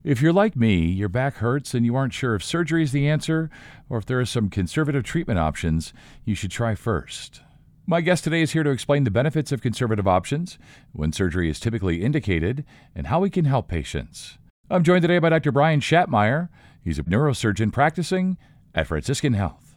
If you're like me, your back hurts and you aren't sure if surgery is the answer or if there are some conservative treatment options you should try first. My guest today is here to explain the benefits of conservative options, when surgery is typically indicated, and how we can help patients. I'm joined today by Dr. Brian Schattmeyer. He's a neurosurgeon practicing at Franciscan Health.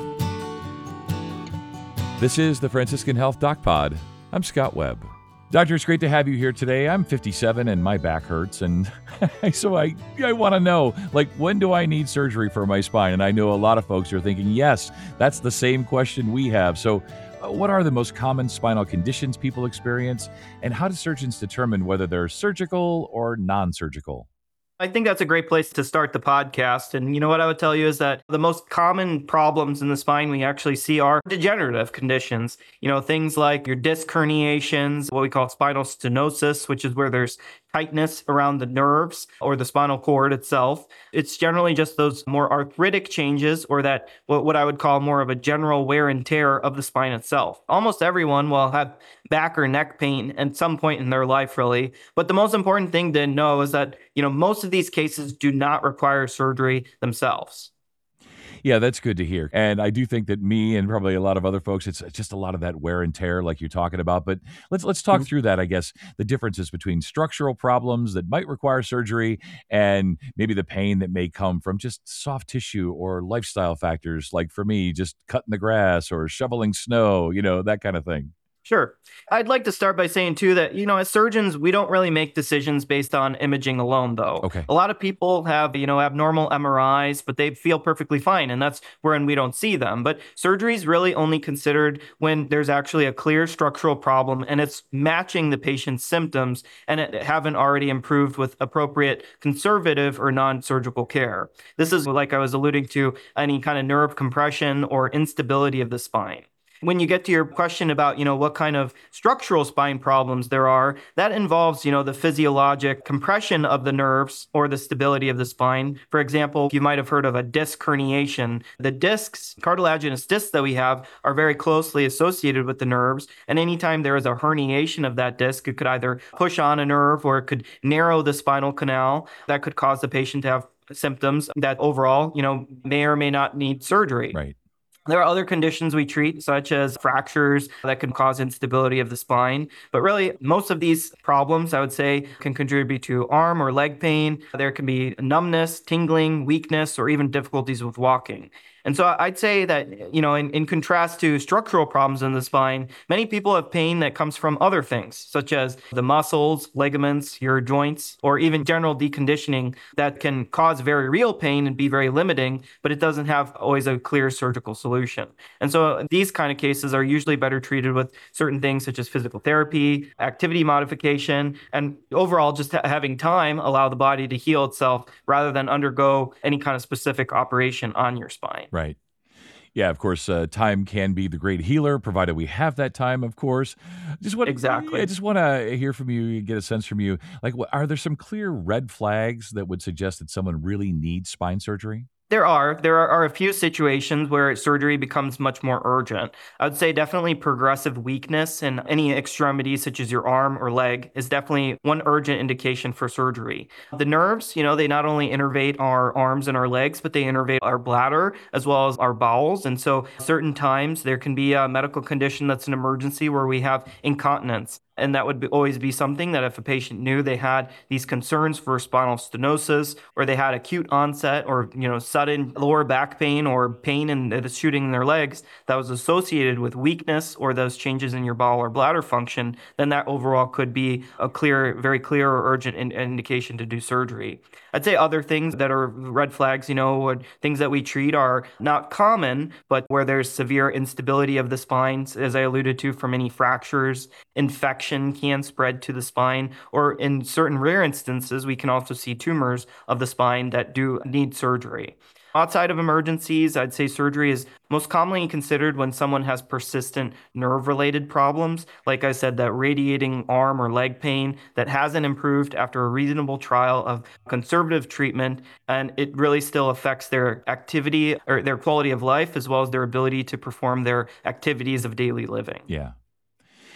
This is the Franciscan Health Doc Pod. I'm Scott Webb. Doctor, it's great to have you here today. I'm 57 and my back hurts, and so I want to know, when do I need surgery for my spine? And I know a lot of folks are thinking, yes, that's the same question we have. So what are the most common spinal conditions people experience, and how do surgeons determine whether they're surgical or non-surgical? I think that's a great place to start the podcast. And what I would tell you is that the most common problems in the spine we actually see are degenerative conditions. Things like your disc herniations, what we call spinal stenosis, which is where there's tightness around the nerves or the spinal cord itself. It's generally just those more arthritic changes, or that what I would call more of a general wear and tear of the spine itself. Almost everyone will have back or neck pain at some point in their life, really. But the most important thing to know is that, most of these cases do not require surgery themselves. Yeah, that's good to hear. And I do think that me and probably a lot of other folks, it's just a lot of that wear and tear like you're talking about. But let's talk through that, I guess, the differences between structural problems that might require surgery and maybe the pain that may come from just soft tissue or lifestyle factors, like for me, just cutting the grass or shoveling snow, that kind of thing. Sure. I'd like to start by saying, too, that, as surgeons, we don't really make decisions based on imaging alone, though. Okay. A lot of people have, abnormal MRIs, but they feel perfectly fine, and that's when we don't see them. But surgery is really only considered when there's actually a clear structural problem and it's matching the patient's symptoms and it haven't already improved with appropriate conservative or non-surgical care. This is, like I was alluding to, any kind of nerve compression or instability of the spine. When you get to your question about, what kind of structural spine problems there are, that involves, the physiologic compression of the nerves or the stability of the spine. For example, you might have heard of a disc herniation. The discs, cartilaginous discs that we have, are very closely associated with the nerves. And anytime there is a herniation of that disc, it could either push on a nerve or it could narrow the spinal canal. That could cause the patient to have symptoms that overall, may or may not need surgery. Right. There are other conditions we treat, such as fractures that can cause instability of the spine. But really, most of these problems, I would say, can contribute to arm or leg pain. There can be numbness, tingling, weakness, or even difficulties with walking. And so I'd say that, in contrast to structural problems in the spine, many people have pain that comes from other things, such as the muscles, ligaments, your joints, or even general deconditioning that can cause very real pain and be very limiting, but it doesn't have always a clear surgical solution. And so these kind of cases are usually better treated with certain things such as physical therapy, activity modification, and overall just having time allow the body to heal itself rather than undergo any kind of specific operation on your spine. Right. Yeah, of course, time can be the great healer, provided we have that time, of course. Exactly. I just want to hear from you, get a sense from you. Are there some clear red flags that would suggest that someone really needs spine surgery? There are a few situations where surgery becomes much more urgent. I would say definitely progressive weakness in any extremity, such as your arm or leg, is definitely one urgent indication for surgery. The nerves, they not only innervate our arms and our legs, but they innervate our bladder as well as our bowels. And so certain times there can be a medical condition that's an emergency where we have incontinence. And that would always be something that if a patient knew they had these concerns for spinal stenosis, or they had acute onset or, sudden lower back pain or pain in the shooting in their legs that was associated with weakness or those changes in your bowel or bladder function, then that overall could be a very clear or urgent indication to do surgery. I'd say other things that are red flags, things that we treat are not common, but where there's severe instability of the spines, as I alluded to, from any fractures, infection can spread to the spine, or in certain rare instances, we can also see tumors of the spine that do need surgery. Outside of emergencies, I'd say surgery is most commonly considered when someone has persistent nerve-related problems. Like I said, that radiating arm or leg pain that hasn't improved after a reasonable trial of conservative treatment, and it really still affects their activity or their quality of life, as well as their ability to perform their activities of daily living. Yeah.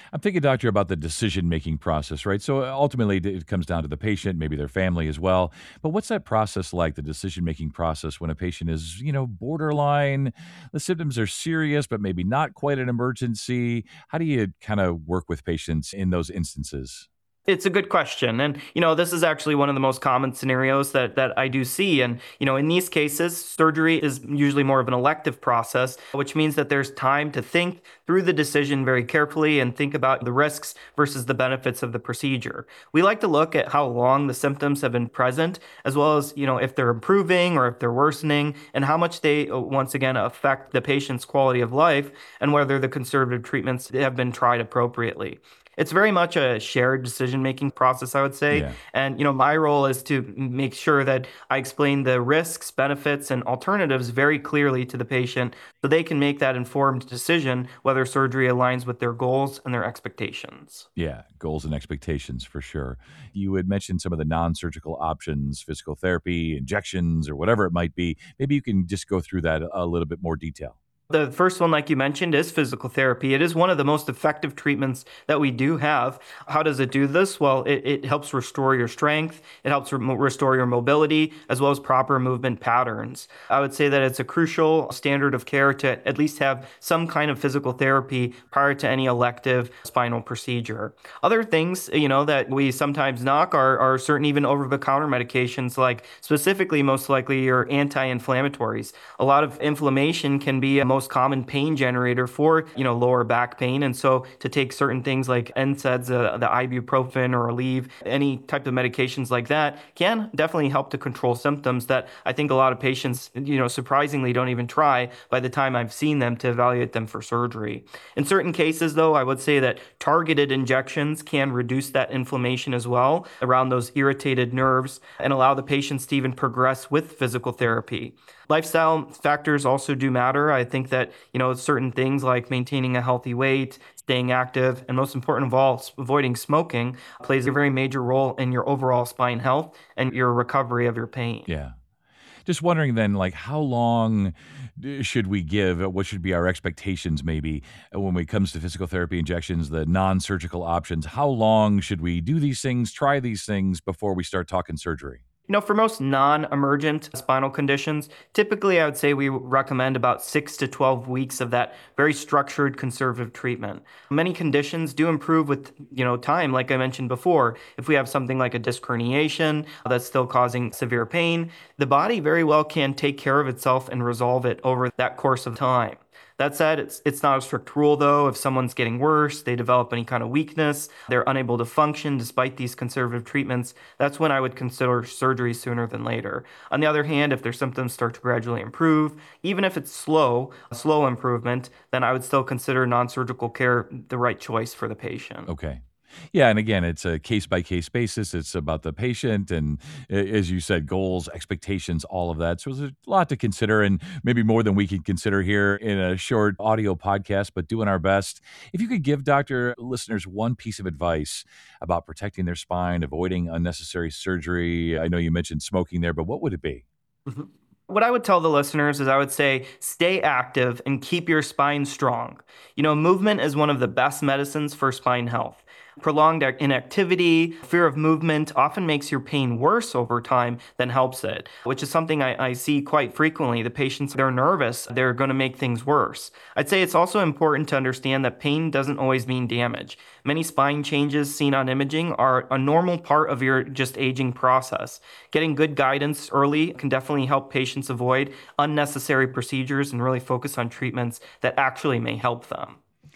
I'm thinking, doctor, about the decision-making process, right? So ultimately, it comes down to the patient, maybe their family as well. But what's that process like, the decision-making process when a patient is, borderline, the symptoms are serious, but maybe not quite an emergency? How do you kind of work with patients in those instances? It's a good question. And, this is actually one of the most common scenarios that I do see. And, in these cases, surgery is usually more of an elective process, which means that there's time to think through the decision very carefully and think about the risks versus the benefits of the procedure. We like to look at how long the symptoms have been present, as well as, if they're improving or if they're worsening, and how much they, once again, affect the patient's quality of life and whether the conservative treatments have been tried appropriately. It's very much a shared decision-making process, I would say. Yeah. And, my role is to make sure that I explain the risks, benefits, and alternatives very clearly to the patient so they can make that informed decision whether surgery aligns with their goals and their expectations. Yeah, goals and expectations for sure. You had mentioned some of the non-surgical options, physical therapy, injections, or whatever it might be. Maybe you can just go through that a little bit more detail. The first one, like you mentioned, is physical therapy. It is one of the most effective treatments that we do have. How does it do this? Well, it helps restore your strength. It helps restore your mobility, as well as proper movement patterns. I would say that it's a crucial standard of care to at least have some kind of physical therapy prior to any elective spinal procedure. Other things, that we sometimes knock are certain even over-the-counter medications, like specifically, most likely, your anti-inflammatories. A lot of inflammation can be a most common pain generator for, lower back pain. And so to take certain things like NSAIDs, the ibuprofen or Aleve, any type of medications like that can definitely help to control symptoms that I think a lot of patients, surprisingly don't even try by the time I've seen them to evaluate them for surgery. In certain cases, though, I would say that targeted injections can reduce that inflammation as well around those irritated nerves and allow the patients to even progress with physical therapy. Lifestyle factors also do matter. I think that, certain things like maintaining a healthy weight, staying active, and most important of all, avoiding smoking plays a very major role in your overall spine health and your recovery of your pain. Yeah. Just wondering then, like, how long should we give? What should be our expectations, maybe, when it comes to physical therapy injections, the non-surgical options? How long should we do these things, try these things before we start talking surgery? For most non-emergent spinal conditions, typically I would say we recommend about 6 to 12 weeks of that very structured conservative treatment. Many conditions do improve with, time, like I mentioned before. If we have something like a disc herniation that's still causing severe pain, the body very well can take care of itself and resolve it over that course of time. That said, it's not a strict rule though. If someone's getting worse, they develop any kind of weakness, they're unable to function despite these conservative treatments, that's when I would consider surgery sooner than later. On the other hand, if their symptoms start to gradually improve, even if it's slow improvement, then I would still consider non-surgical care the right choice for the patient. Okay. Yeah, and again, it's a case-by-case basis. It's about the patient and, as you said, goals, expectations, all of that. So there's a lot to consider and maybe more than we can consider here in a short audio podcast, but doing our best. If you could give doctor listeners one piece of advice about protecting their spine, avoiding unnecessary surgery. I know you mentioned smoking there, but what would it be? Mhm. What I would tell the listeners is I would say stay active and keep your spine strong. Movement is one of the best medicines for spine health. Prolonged inactivity, fear of movement often makes your pain worse over time than helps it, which is something I see quite frequently. The patients, they're nervous, they're going to make things worse. I'd say it's also important to understand that pain doesn't always mean damage. Many spine changes seen on imaging are a normal part of your just aging process. Getting good guidance early can definitely help patients avoid unnecessary procedures and really focus on treatments that actually may help them.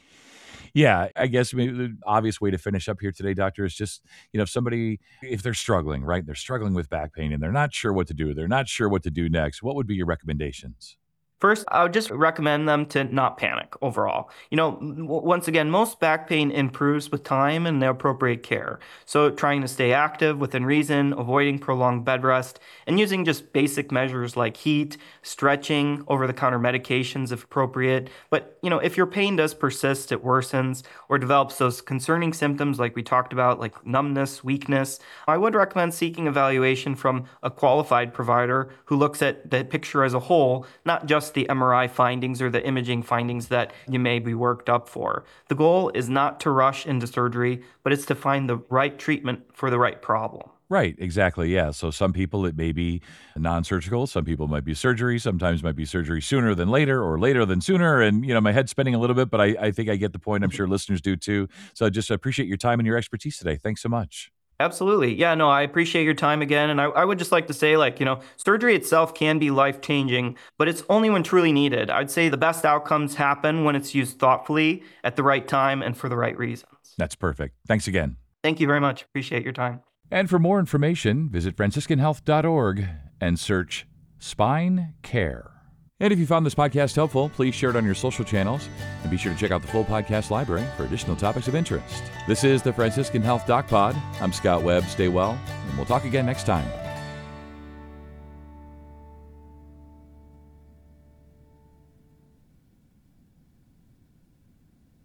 Yeah, I guess maybe the obvious way to finish up here today, doctor, is just, if somebody, if they're struggling, right? They're struggling with back pain and they're not sure what to do. They're not sure what to do next. What would be your recommendations? First, I would just recommend them to not panic overall. Once again, most back pain improves with time and the appropriate care. So trying to stay active within reason, avoiding prolonged bed rest, and using just basic measures like heat, stretching, over-the-counter medications if appropriate. But, if your pain does persist, it worsens, or develops those concerning symptoms like we talked about, like numbness, weakness, I would recommend seeking evaluation from a qualified provider who looks at the picture as a whole, not just just the MRI findings or the imaging findings that you may be worked up for. The goal is not to rush into surgery, but it's to find the right treatment for the right problem. Right, exactly. Yeah. So some people it may be non-surgical, some people might be surgery, sometimes might be surgery sooner than later or later than sooner. And, my head's spinning a little bit, but I think I get the point. I'm sure listeners do too. So I just appreciate your time and your expertise today. Thanks so much. Absolutely. Yeah, no, I appreciate your time again. And I would just like to say, surgery itself can be life-changing, but it's only when truly needed. I'd say the best outcomes happen when it's used thoughtfully at the right time and for the right reasons. That's perfect. Thanks again. Thank you very much. Appreciate your time. And for more information, visit franciscanhealth.org and search Spine Care. And if you found this podcast helpful, please share it on your social channels and be sure to check out the full podcast library for additional topics of interest. This is the Franciscan Health Doc Pod. I'm Scott Webb. Stay well, and we'll talk again next time.